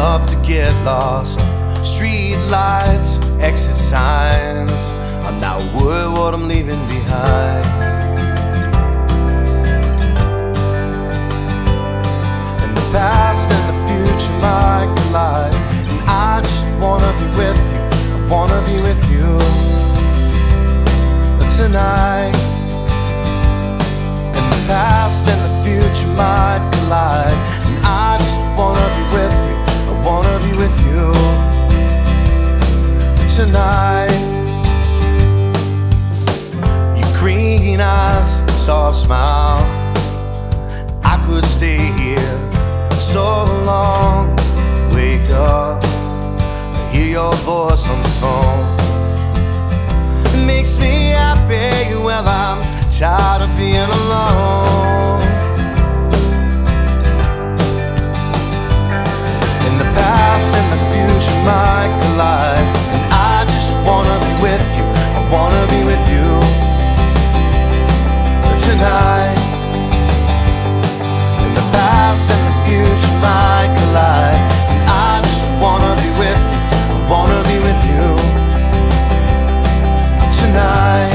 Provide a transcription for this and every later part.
love to get lost. Street lights, exit signs. I'm not worried what I'm leaving behind. And the past and the future might collide, and I just wanna be with you. I wanna be with you tonight. And the past and the future might collide, and I just wanna be with you. I wanna be with you tonight. Your green eyes, soft smile. I could stay here so long. Wake up, hear your voice on the phone. It makes me happy. Well, I'm tired of being alone. In the past and the future might collide, and I just wanna be with you. I wanna be with you tonight. In the past and the future might collide, and I just wanna be with you. I wanna be with you tonight.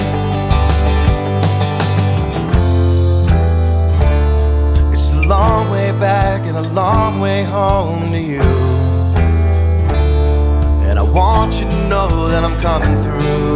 It's a long way back and a long way home to you, and I want you to know that I'm coming through.